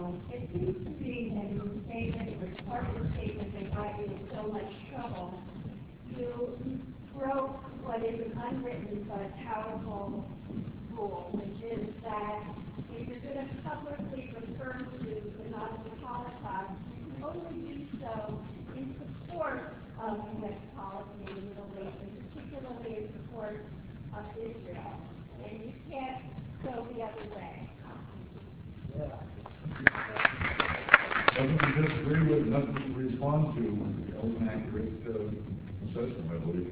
It seems to me that in the statement, or part of the statement that got you in so much trouble, you broke what is an unwritten but powerful rule, which is that if you're going to publicly refer to the Nazi Holocaust, you can only do so in support of U.S. policy in the Middle East, and particularly in support of Israel. And you can't go the other way. Doesn't disagree with, nothing to respond to, the open accurate assessment, I believe.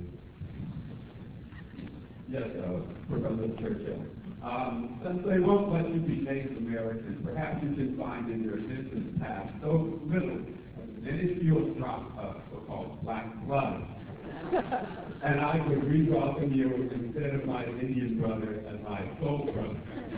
Yes, Professor Churchill. Since they won't let you be Native American, perhaps you can find in your distant past so little minuscule drop of so-called black blood. And I would re-welcome you instead of my Indian brother as my soul brother.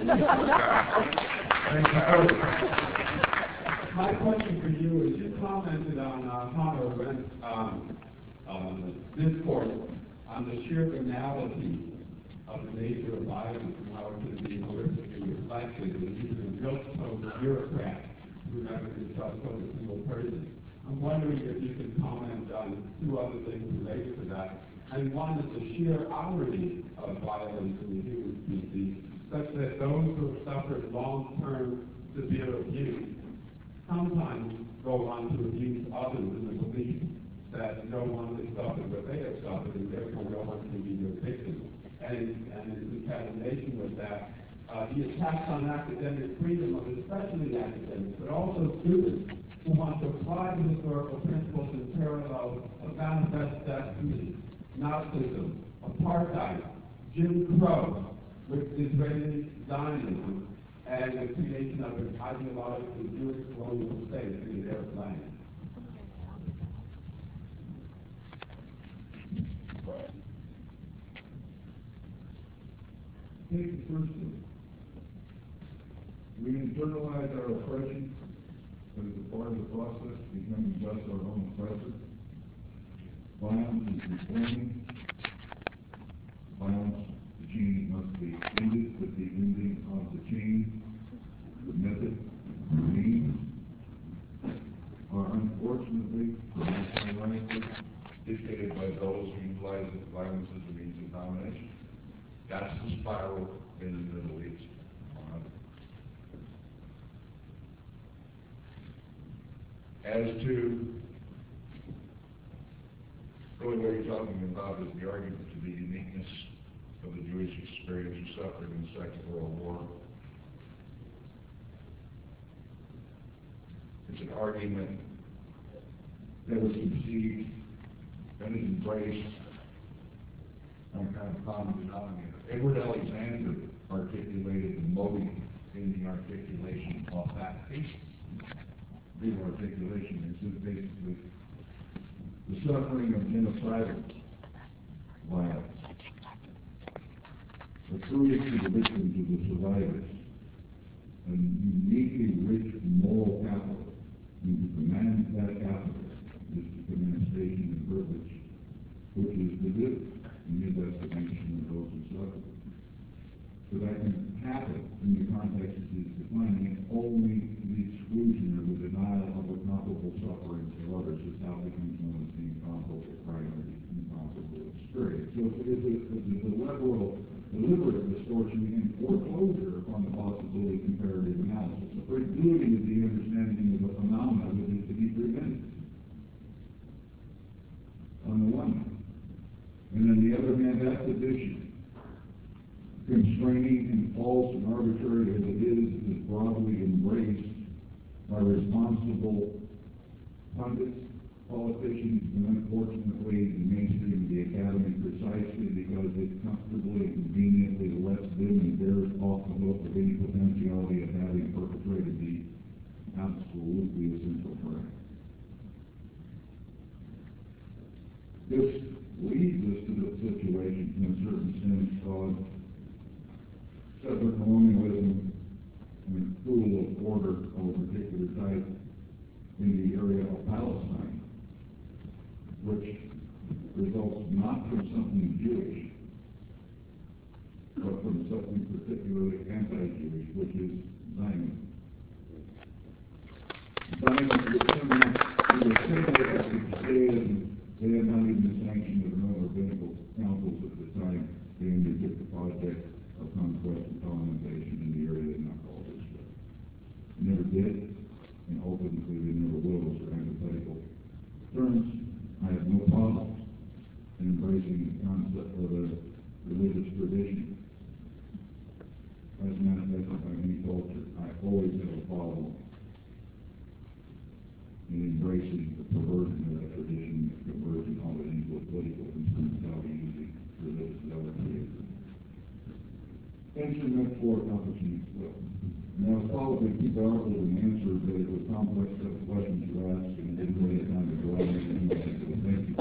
Thank you. My question for you is, you commented on Hannah Arendt's discourse on the sheer banality of the nature of violence and how it can be horrifically reflected in even guilt-toast bureaucrats who never can trust a single person. I'm wondering if you can comment on two other things related to that. And one is the sheer hourly of violence in the human species, such that those who have suffered long-term severe abuse sometimes go on to abuse others in the belief that no one has suffered what they have suffered, and therefore no one can be their victim. And in concatenation with that, the attacks on academic freedom of especially academics, but also students who want to apply the historical principles and parallels of manifest destiny, Nazism, apartheid, Jim Crow, with Israeli Zionism, and the creation of an ideological Jewish colonial state in their land. Take the first one. We internalize our oppression as a part of the process, becoming just our own oppressor. Violence is reforming. Violence, the chain must be ended with the ending of the chain. The method, the means, are unfortunately nationalized, dictated by those who utilize violence as a means of domination. That's the spiral in the Middle East. As to really what you're talking about is the argument to the uniqueness of the Jewish experience who suffered in the Second World War. It's an argument that was conceived and is embraced on kind of common denominator. Edward Alexander articulated the motive in the articulation of that thesis. The articulation is basically the suffering of genocidal violence, accruing to the victims of the survivors, a uniquely rich moral capital, and to command that capital is to command station and privilege, which is the good in the estimation of those who suffer. So that can happen in the context of this defining only the exclusion or the denial of the comparable sufferings of others is how it becomes known as the incomparable primary incomparable experience. So it's a deliberate distortion and foreclosure upon the possibility of comparative analysis. The fragility of the understanding of a phenomena that is to be prevented on the one hand. And on the other hand, that position, constraining and false and arbitrary as it is broadly embraced by responsible pundits, politicians, and unfortunately the mainstream of the academy, precisely because it comfortably and conveniently lets them and bears off the hook of any potentiality of having perpetrated the absolutely essential crime. This leads us to the situation in a certain sense of settler colonialism and rule of order of a particular type in the area of Palestine, which results not from something Jewish, but from something particularly anti-Jewish, which is Zionism. conquest and colonization in the area they now call Israel. Never did, and ultimately they never will, as are antithetical terms. I have no problem in embracing the concept of a religious tradition as manifested by any culture. I always have a problem in embracing the perversion of that tradition, the conversion of it into a political instrumentality using religious zealotry. Instrument for accomplishing its will. And I was probably too powerful an answer, but it was complex set of questions you asked, and I didn't really have time to go out and do that. So thank you.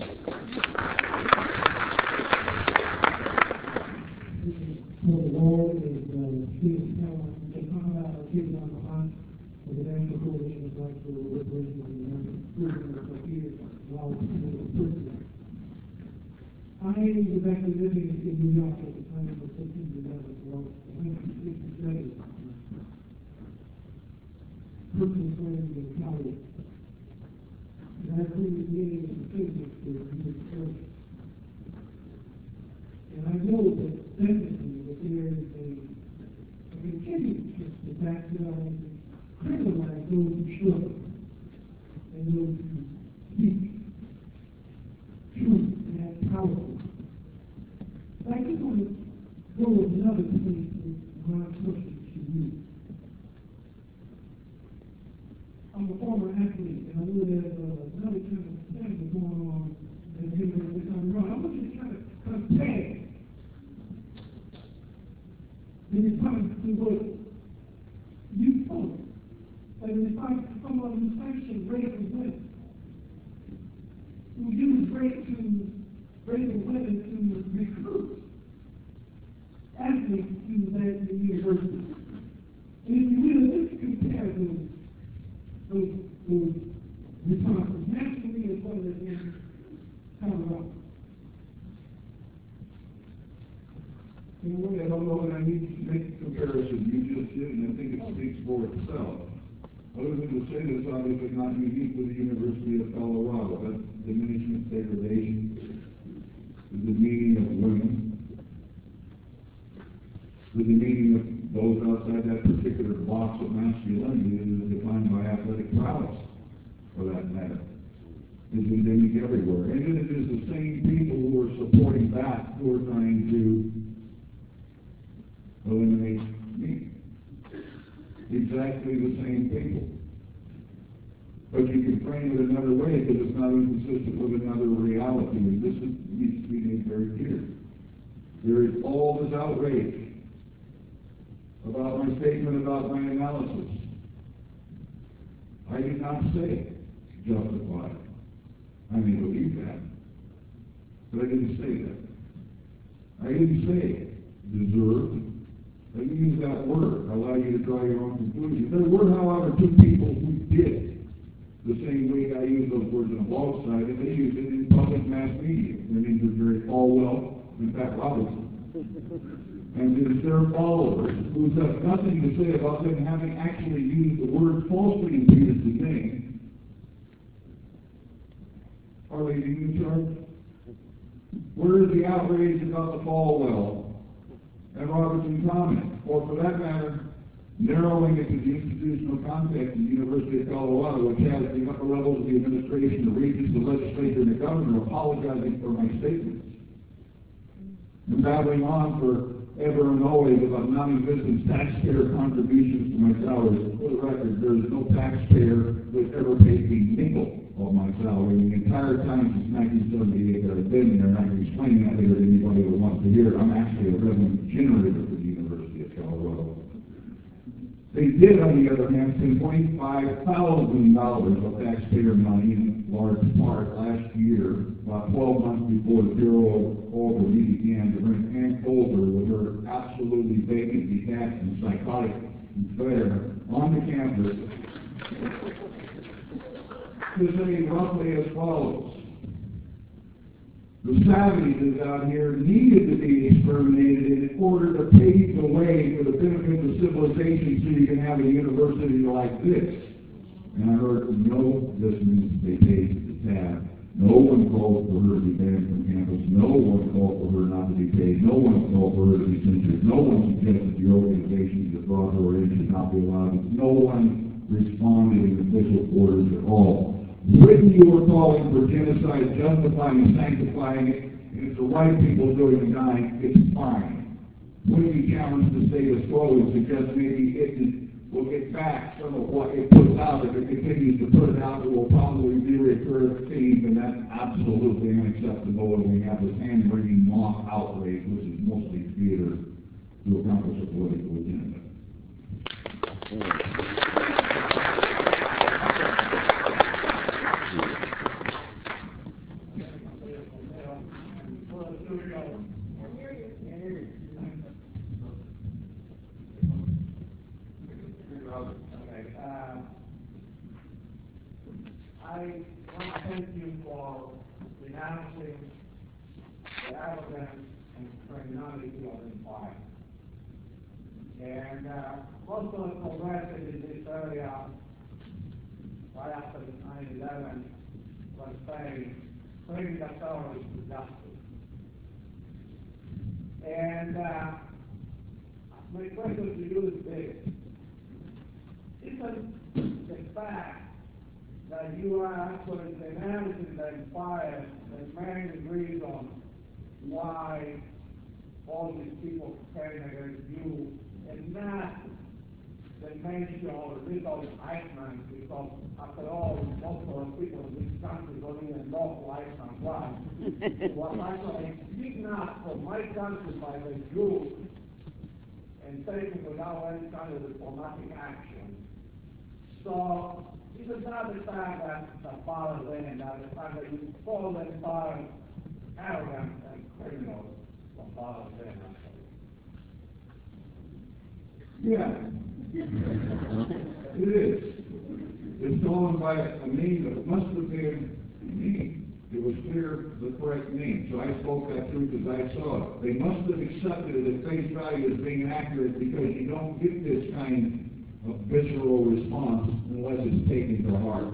So the Lord is Steve Keller, they come out of Kids on the Hunt, with the National Coalition of Black People Liberation of the United States for years while he was a prisoner. I was actually living in New York at the time of 1511, well, 1967. Personal friends in college. And I couldn't get into the physics to the church. And I know that definitely that there is a continued to back criminalize those who struggle and those who speak truth and have power. But I just want to go with another place with my question to you. I'm a former athlete, and I know there's another kind of thing going on in the wrong. I want you to try to compare the response to what you thought, and in response to someone who sanctioned rape and women, who used rape and women to recruit athletes to that university. And if you will, let's compare those responses, nationally as well as in Colorado. In a way, I don't know that I need to make a comparison. You just did, and I think it speaks for itself. Other than to say this, obviously not unique with the University of Colorado. That's diminishment, degradation, the demeaning of women, the demeaning of those outside that particular box of masculinity that is defined by athletic prowess, for that matter, is endemic everywhere. And it is the same people who are supporting that who are trying to eliminate me. Exactly the same people. But you can frame it another way because it's not inconsistent with another reality. And this needs to be made very clear. There is all this outrage about my statement about my analysis. I did not say justified. I may believe that, but I didn't say that. I didn't say deserved. I didn't use that word. I allow you to draw your own conclusions. There were, however, two people who did the same way I use those words on the blog site, and they use it in public mass media. Their names are Jerry Falwell and Pat Robertson. And it is their followers who have nothing to say about them having actually used the word falsely in Peter's name. Are they in charge? Where is the outrage about the Falwell and Robertson comment? Or for that matter, narrowing it to the institutional context in the University of Colorado, which has the upper levels of the administration, the regents, the legislature, and the governor apologizing for my statements. And battling on for ever and always about non-existent taxpayer contributions to my salaries. For the record, there is no taxpayer that ever paid a nickel of my salary the entire time since 1978 that I've been there, and I can explain that later to anybody who wants to hear it. I'm actually a revenue generator for the University of Colorado. They did, on the other hand, spend $25,000 of taxpayer money in large part last year, about 12 months before the Bureau of Alder began, to bring Ann Coulter with her absolutely vacant, detached, and psychotic affair on the campus to say roughly as follows. The savages out here needed to be exterminated in order to pave the way for the benefit of civilization so you can have a university like this. And I heard no, this means they paid the tab No one called for her to be banned from campus. No one called for her not to be paid. No one called for her to be censored. No one suggested the organizations that brought her in should not be allowed. No one responded in official quarters at all. When you were calling for genocide, justifying and sanctifying it, and if the right people doing the dying, it's fine. When you challenge the status quo and suggest maybe it will get back some of what it puts out, if it continues to put it out, it will probably be recurrent themes, and that's absolutely unacceptable. And we have this hand-wringing mock outrage, which is mostly theater to accomplish a political agenda. I want to thank you for denouncing the arrogance and criminality of empire. And most of the progressives in this area, right after 9/11, was saying, bring the terrorists to justice. And my question to you is this. Isn't the fact that you are actually denouncing the empire that man agrees on why all these people came against you, and not the nation or the little Iceland, because after all, most of the people in this country don't even know who Iceland was actually kidnapped from my country by the Jews and taken without any kind of diplomatic action. So it is not the fact that the father then, not the fact that you call them father arrogant and criminal from father then. Yeah, it is. It's gone by a name that must have been me. It was clear the correct name, so I spoke that truth as I saw it. They must have accepted it at face value as being accurate, because you don't get this kind of visceral response unless it's taken to heart.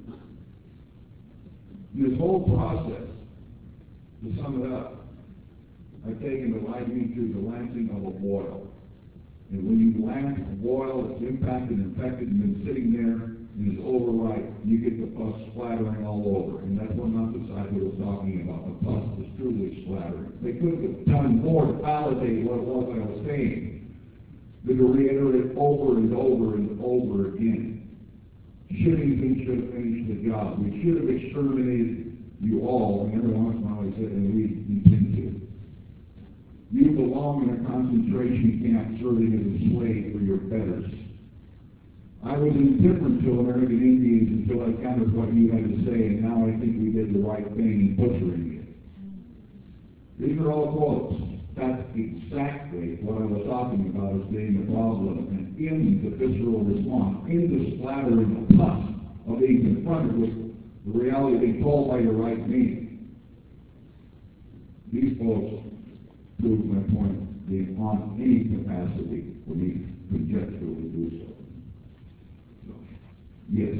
This whole process, to sum it up, I've taken the lightning through the lancing of a boil. And when you lance a boil that's impacted, infected, and been sitting there and is overripe, you get the pus splattering all over. And that's what Nathasaki was talking about. The pus was truly splattering. They could have done more to validate what it was I was saying, but to reiterate over and over and over again. Shouldn't should have finished the job. We should have exterminated you all, and every once in a while I said, and we intend to. You belong in a concentration camp serving as a slave for your betters. I was indifferent to American Indians until I countered what you had to say, and now I think we did the right thing in butchering it. These are all quotes. That's exactly what I was talking about as being the problem. And in the visceral response, in the splattering of pus, of being confronted with the reality of being called by your right name, these folks prove my point, being on any capacity for me conjecturally to do so. So, yes.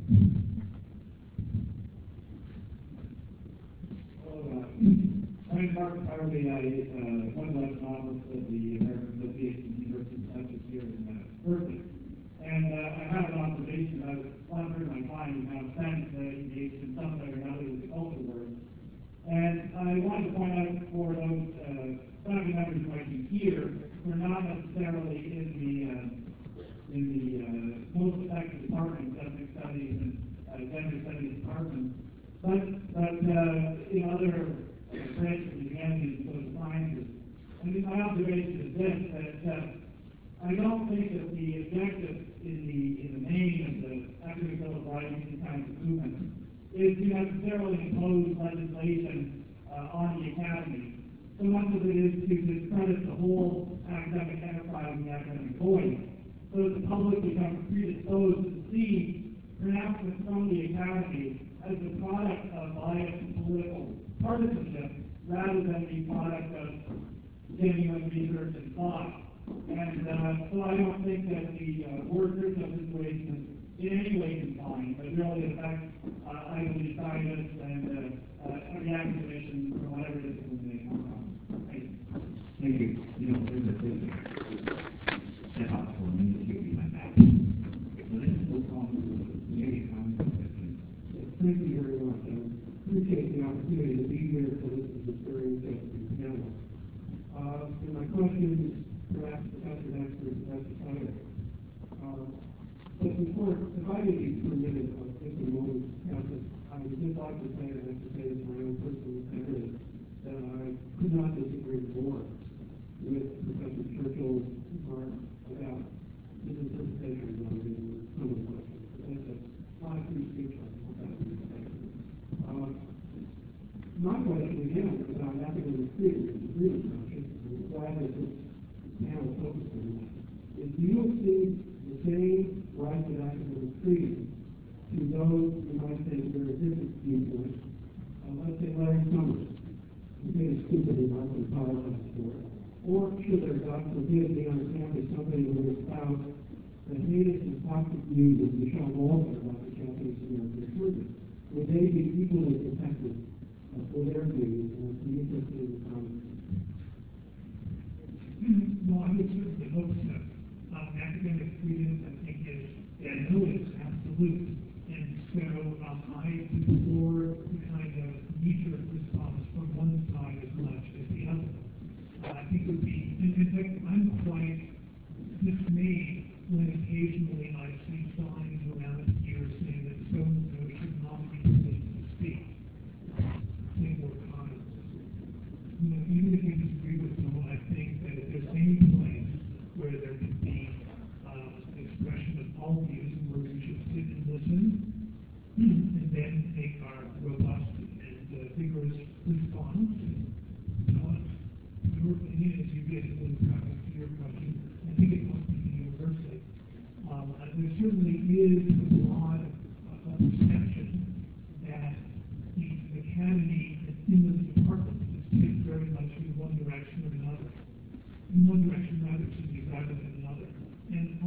I'm Mark Harvey. I run the office of the American Association of University Professors here in Berkeley. And I have an observation. I was wondering my time how friends engaged in some way or another with the culture work. And I wanted to point out for those family members who might be here, we're not necessarily in the most effective department, ethnic studies and gender studies departments, but in other branches of humanities and social sciences. And my observation is this, that I don't think that the objective in the main of the academic bill of rights and kinds of movements is to necessarily impose legislation on the academy. So much of it is to discredit the whole academic enterprise and the academic voice, so that the public becomes predisposed to see pronouncements from the academy as the product of bias and political partisanship, rather than the product of genuine research and thought. And so I don't think that the workers of this situation in any way confined, but really affect idly silence and reactivation or whatever it is that they come from. Thank you. Thank you. You know, there's a thing. Step out for a minute, give me my back. So this is what's called the comment section. Thank you very much. I appreciate the opportunity to be here for this very interesting panel. And my question is perhaps Professor Dexter and Professor Snyder. But before, if I may be permitted just a moment, I would just like to say, and I have to say this in my own personal opinion, that I could not disagree more with Professor Churchill's remark about his interpretation of some of the questions. That's a lot of free speech on that. My question again is about academic freedom and freedom conscious, and I'm glad that this panel focused on that. Is do you see the same rights of academic freedom to those who might think there are different viewpoints? Let's say Larry Summers, who made a stupid remark and apologized for it. Or should there, God forbid, be on campus somebody who would espouse the heinous and toxic views of Michelle Walter about the Japanese American children? Would they be equally protected for their views and be interested in the comments? Well, I would certainly hope so. Academic freedom, I think, is, I know it's absolute. And so I deplore the kind of knee-jerk response from one side as much as the other. I think it would be, in fact, I'm quite dismayed when occasionally I see signs around here saying that so-and-so should not be permitted to speak. Single comments. You know, even if you disagree with someone, I think that if there's any place where there could be expression of all views and where we should sit and listen and then make our robust and vigorous response and tell us your opinion as you get into the topic to your question. I think it must be universal. There certainly is a broad perception that the academy in the department is tipped very much in one direction or another. In one direction rather than another. And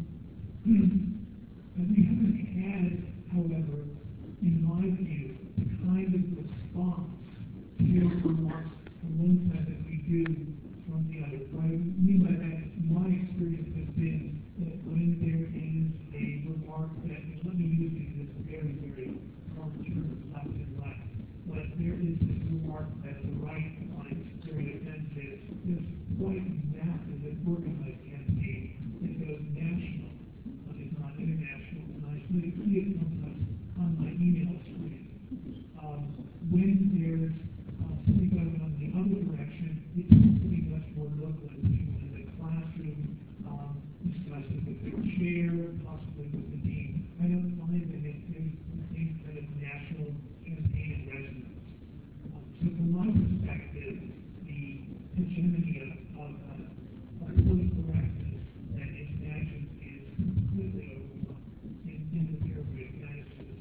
we haven't had, however, in my view, the kind of response to remarks from one side that we do from the other. What I mean by that, my experience has been that when there is a remark that, let me use this very, very hard term, left and right, but there is this remark that the right finds very offensive, there's quite massive and organized campaign that goes national, if not international, and I see it sometimes on my email screen. When there's something going on the other direction, it tends to be much more local in the classroom, discussing with the chair, possibly with the dean. I don't find that there's the same kind of national campaign and resonance. So from my perspective, the hegemony of political correctness that is imagined is completely overlooked in the period of United States.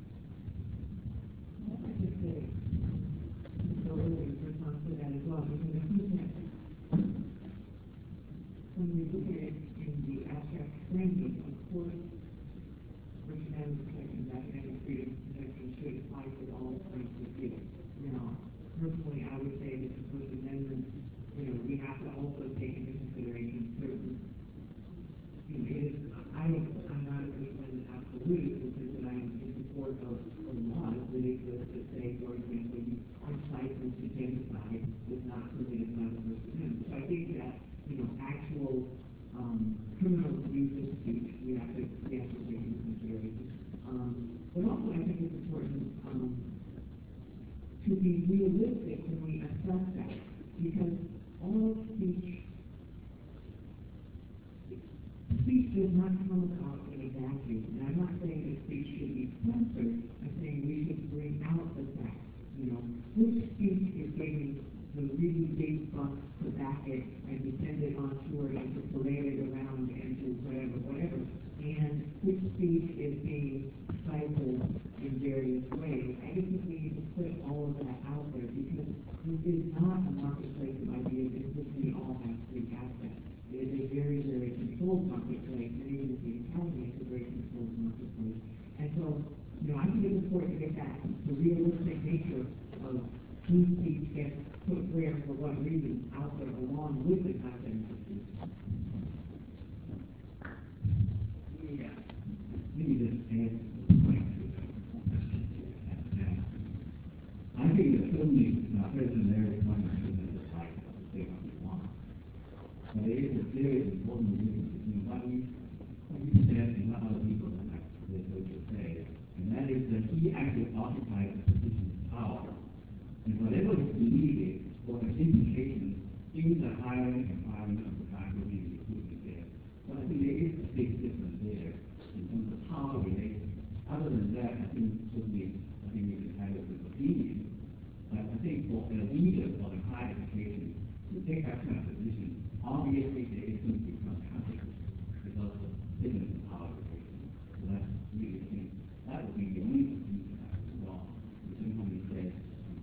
I just say, so earlier, response to that as well, because I think that when we look at it in the abstract framing, of course, First Amendment protections, academic freedom protections should apply to all points of view. Now, personally, I would say that the First Amendment, we have to also take into consideration certain, I'm not a First Amendment absolute, because I am in support of laws that exist that say, for example, incitement to genocide is not permitted by the First Amendment. So I think that, actual criminal abuse of speech, we have to take into consideration. But also, I think it's important to be realistic when we assess that, because all speech does not come about in a vacuum. And I'm not saying that speech should be censored. I'm saying we should bring out the facts. Which speech is getting the really big bucks to back it and to send it on tour and to parade it around and to whatever. And which speech is being stifled in various ways. I just think we need to put all of that out there, because this is not a marketplace of ideas in which we all have free access. It is a very, very controlled marketplace, and even if the economy is a very controlled marketplace. for it to get back, the realistic nature of whose speech gets put where for what reason out there along with the content of speech. Yeah. Maybe just add a point to the question you asked. I think that certainly President Mary's point is that the right to say what we want. But there is a very important difference between what we said and what other people like to say. And that is that he actually occupies a position of power. And whatever his belief is, or his implications, in the hiring and firing of the faculty and recruitment there. So I think there is a big difference there in terms of power relations. Other than that, I think certainly, we can have a good opinion. But I think for a leader of a high education to take that kind of position, obviously there is going to be some conflict because of different power relations. So that's really, I think, that would be the only thing that is wrong. The same when he says,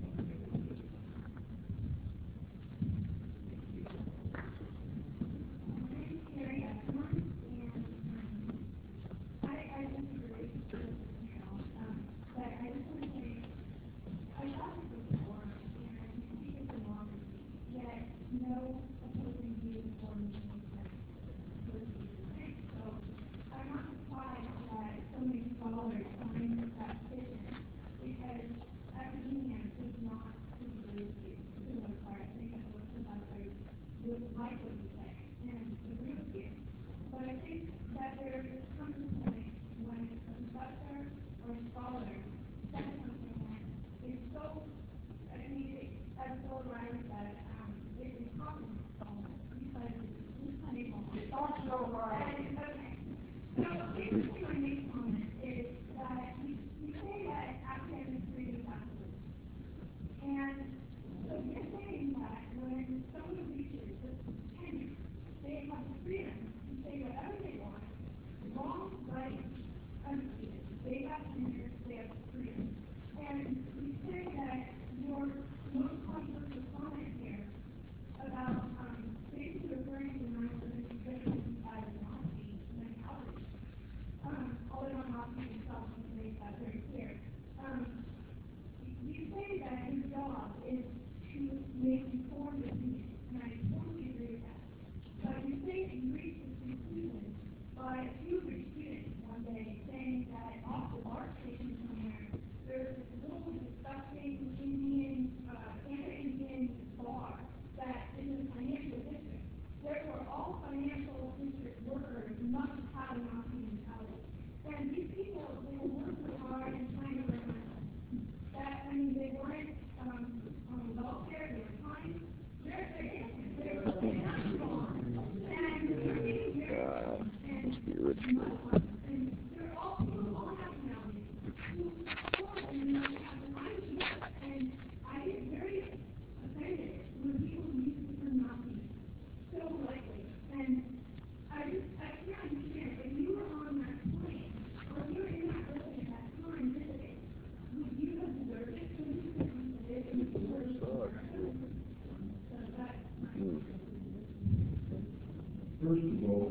First of all,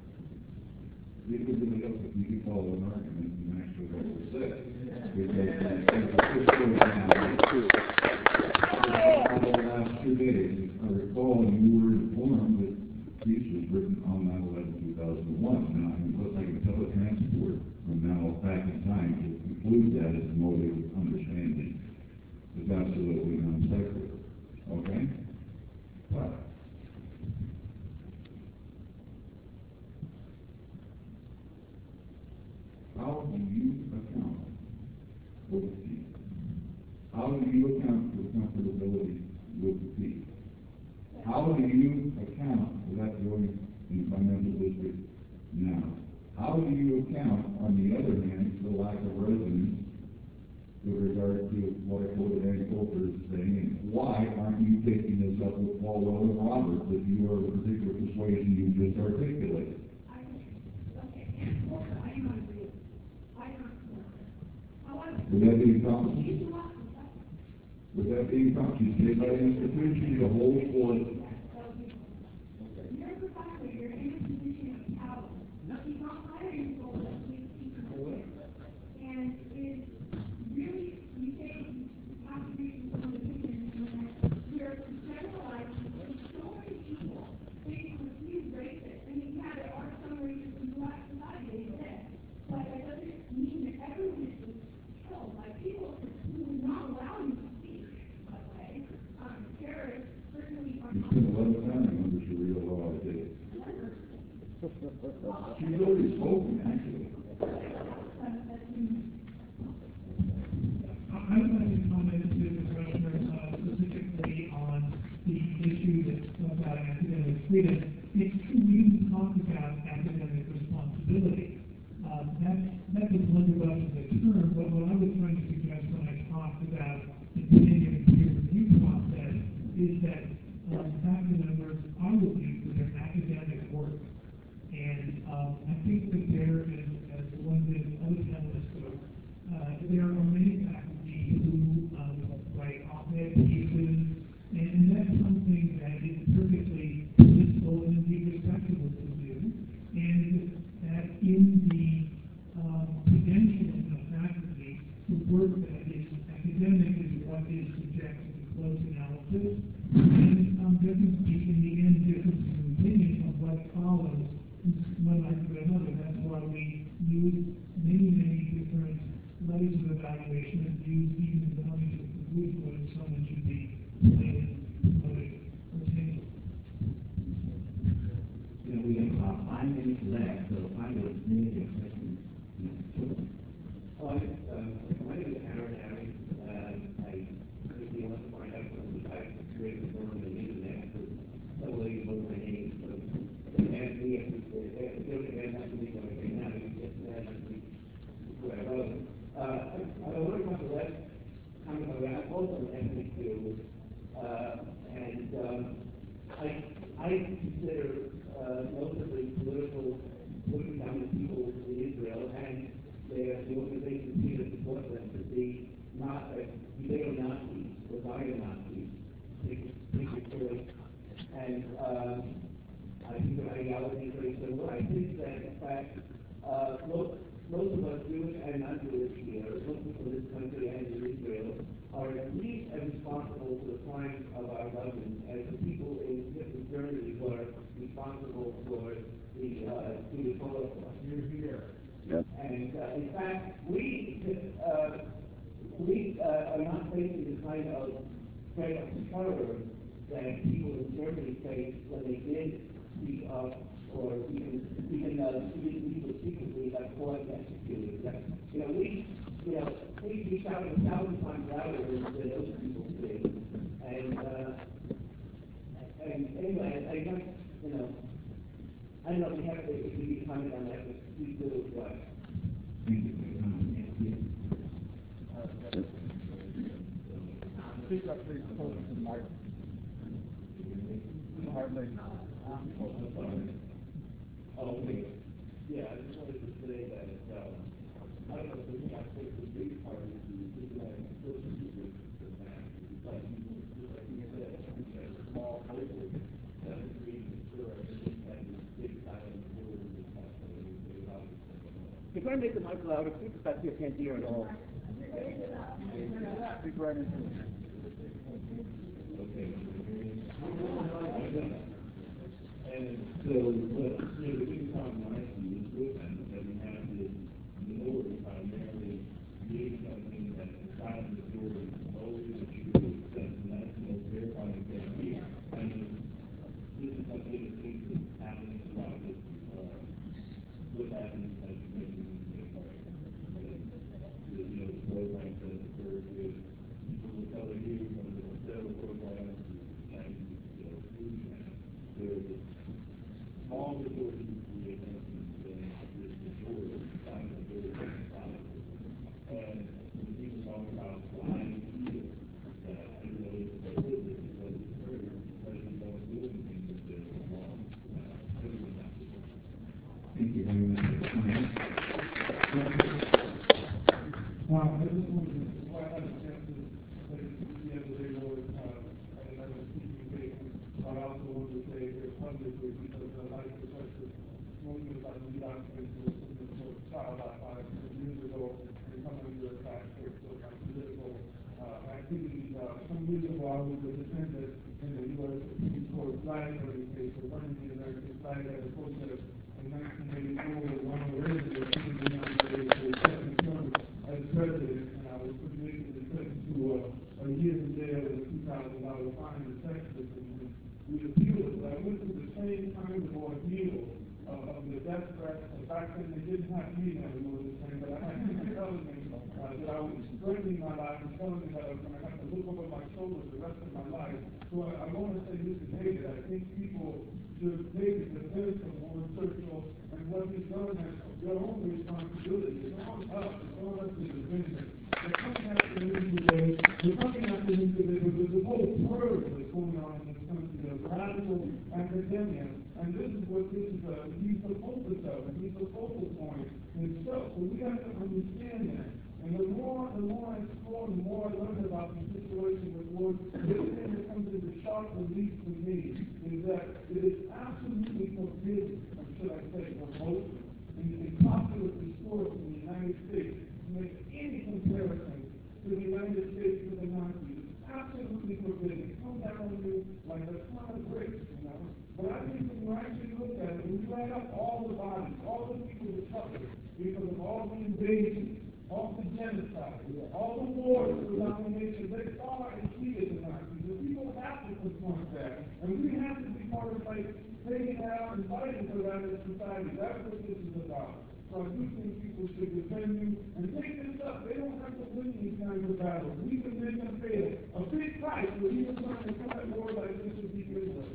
it would really help if you could follow an argument and actually what was said. Because over the last 2 days, I recall you were informed that the piece was written on 9/11/2001. And I can put like a teletransport from now back in time to conclude that as a motive of understanding. It's absolutely non-sequitur. Okay? But how do you account for the peace? How do you account for the comfortability with the peace? How do you account for that going in the financial district now? How do you account, on the other hand, for the lack of resonance with regard to what I quoted Ann Coulter as saying, and why aren't you taking this up with Falwell and Roberts if you are of a particular persuasion you just articulated? Would that be accomplished? Would that be accomplished? State by institution, the whole force. You're the fact that you're in a position of power. He's not hiring people that we keep with. And if He's already spoken, actually. I would like to comment to the commissioner specifically on the issue about academic freedom. It's true we didn't talk about academic responsibility. That was blended up in the term, but what I was trying to suggest when I talked about the continuing peer review process is that faculty members are looking for their academic work. And I think that there is, as one of the other panelists spoke, there are many faculty who write op-ed pieces, and that's something that is perfectly permissible and indeed respectable to do. And that in the credentialing of faculty, the work that is academic is what is subjected to close analysis, and doesn't speak in the end difference in opinion of what follows one after another. That's why we use many different letters of evaluation and use even the coming to the conclusion whether someone should be related, voted, or tabled. You know, we have about 5 minutes left, so if I would limit your questions. My name is Aaron Harry. I really want to find out from the type of career on the internet, but no way to vote my name. So they asked me if they don't have that to me, so I say now, you get that to me. Where I wrote. I learned about the last comment about also an ethnic field, and I consider most of the political people in Israel and the organizations here that support them to be not Judeo-Nazis or Bio-Nazis, take your choice. And I think their ideology is very similar. I think that, in fact, most of us, Jewish and non-Jewish here, most people in this country and in Israel, are at least as responsible for the crimes of our government as the people in different Germany who are responsible for the Jewish Holocaust. You're here. Yep. And in fact, we are not facing the kind of threat of terror that people in Germany faced when they did speak up, or even people secretly got caught and executed. We shouted 1,000 times louder than those people did. And anyway, I guess, I don't know if you need to comment on that, but please do it well. Thank you for your comment. Speak up, please, close to the mic. Yeah, I just wanted to say that, I don't know if there's not a big part of the systematic association with the man, but just like you said, it's small voices that are being sure and big silent words and stuff. You're going to make the mic louder, people back here can't hear at all. Speak right into it. And so, the big problem I see is with them that we have this minority primarily being something that the silent majority knows that you do accept, and that's the most verifying thing to me. And this is something that seems to happen throughout this, what happens as you mentioned in the part. The programs that occur with people of color here, some of the federal programs, and there's a small majority of the attention than this majority, silent majority, and when people talk about why we feel that, it's a privilege because it's heard, but if you don't do anything with it, it's wrong. Thank you very much for your comment. I just wanted to, before I had a chance to say the other day was, and I was speaking engagement, I also wanted to say here publicly because I like the question, moving about the documents was something for a child I 5 years ago, and coming under attack for my political activities. Some years ago I was a defendant in the U.S. Supreme Court flag burning case for burning the American flag at a protest in 1984 when Ronald Reagan was in the United States for his second term as president, and I was convicted and sentenced to a year in jail and a $2,000 fine in Texas, and we appealed it. But I went through the same kind of ordeal of the death threats. Back then, they didn't have me anymore this thing, but I had people telling me that I was threatening my life and telling me that I was going to have to look over my shoulder the rest of my life. So I want to say this to David. I think people should take the defense of Warren Churchill and what he's done as their own responsibility. It's on us. It's on us to defend him. They're coming after him today. They're coming after him today because the whole purge that's going on in this country, the radical academia. And this is what this is, he's the focus of, and he's the focal point himself. So we have to understand that. And the more I explore, the more I learn about the situation with Lord, this thing that comes as a sharp relief to me is that it is absolutely forbidden, or should I say, remote, in popular discourse in the United States to make any comparison to the United States with the Nazis. It's absolutely forbidden. It comes out on you like a ton of bricks, you know. But I think when you actually look at it, when you add up all the bodies, all the people that suffered because of all the invasions, all the genocide, all the wars throughout the nation, they far exceeded the Nazis. And people have to confront that. And we have to be part of like taking out and fighting for that in society. That's what this is about. So I do think people should defend you and take this up. They don't have to win these kinds of battles. We can make them pay a big price for even trying to fight war like this with the Israel.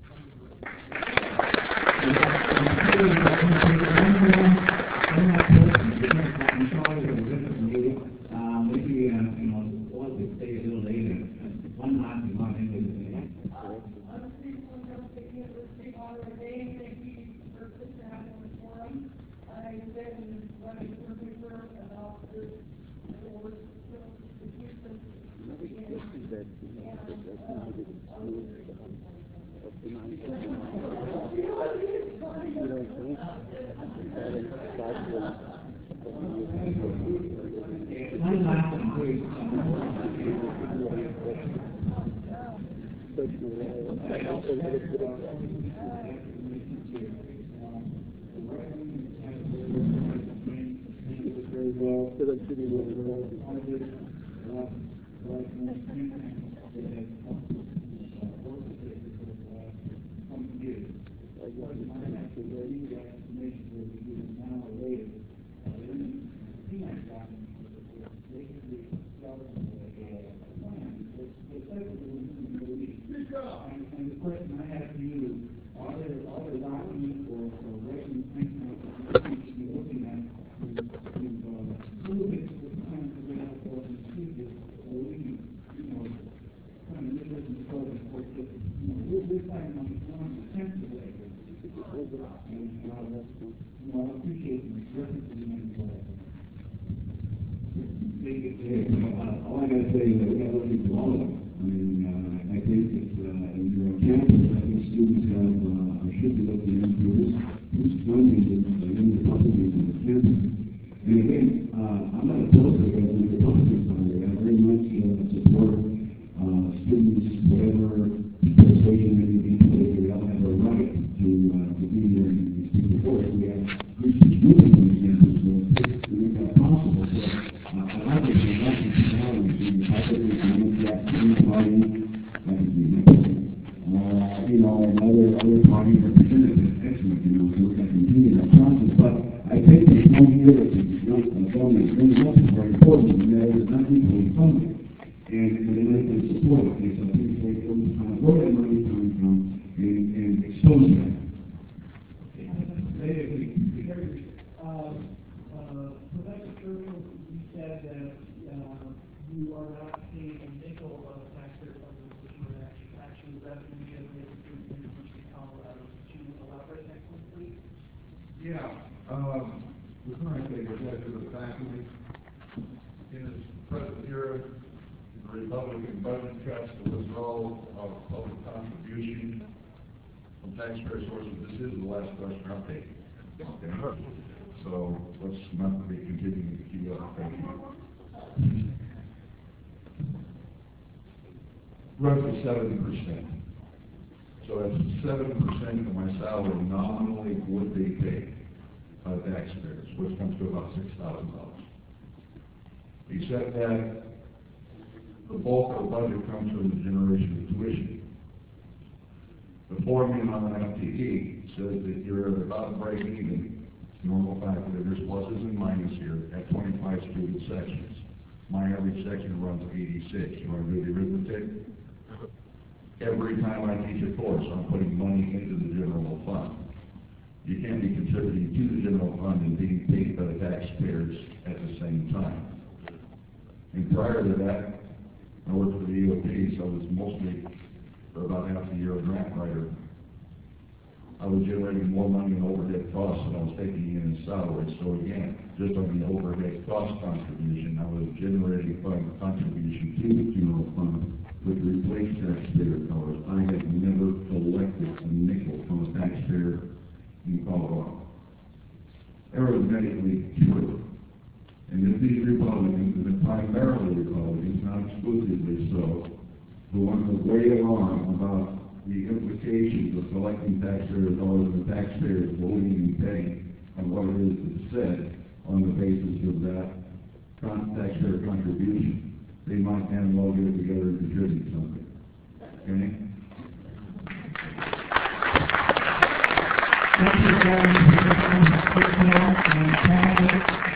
And the question I have for you, are there documents or written things that you should be looking at to prove it with the kind of available and speak it, so we can, kind of live in the code and forth it. We're fighting on the ground extensively. And I appreciate the references and all I gotta say is that we gotta look into all of them. I mean, I think that in your campus, I think students should be looking into who's funding the universities and the campus. And again, I'm not opposed to it as a Republican Party. I very much support students, whatever persuasion they may be political, they all have a right to be here and speak before us. We have groups of students on the campus to make that possible. So I like it. I like the technology. I think we can make that student party. That would be excellent. And other party representatives, excellent, so we can continue that process. But I think there's one here that is not very important, and that is not equally funded. And then they can support it. And so I think it's very important to find out where that money is coming from and expose that. Professor Churchill, you said that you are not seeing a nickel of taxpayer funding, which you are actually revenue generating through the University of Colorado. Could you elaborate that quickly? Yeah. The current thing is that to the faculty in its present era, the Republican budget cuts, the withdrawal of public contribution from taxpayer sources. This is the last question I'll take. Okay. So let's not be continuing to queue up. Thank you. Roughly 7%. So that's 7% of my salary nominally would be paid by the taxpayers, which comes to about $6,000. Except that the bulk of the budget comes from the generation of tuition. The formula on an FTE says that you're at about breaking even. It's normal fact that there's pluses and minuses here at 25 student sections. My average section runs 86. You want to do the arithmetic? Every time I teach a course, I'm putting money into the general fund. You can't be contributing to the general fund and being paid by the taxpayers at the same time. And prior to that, I worked for the EOP, so I was mostly, for about half a year, a grant writer. I was generating more money in overhead costs than I was taking in salaries. So again, just on the overhead cost contribution, I was generating fund contribution to the general fund which replaced taxpayer dollars. I have never collected a nickel from a taxpayer in Colorado. Arithmetically true. And if these Republicans, and primarily Republicans, not exclusively so, who want to weigh along about the implications of collecting taxpayer dollars and the taxpayers voting and paying on what it is that's said on the basis of that taxpayer contribution, they might then well get it together and contribute something. Okay? Thank you very much, Mr. Chairman, and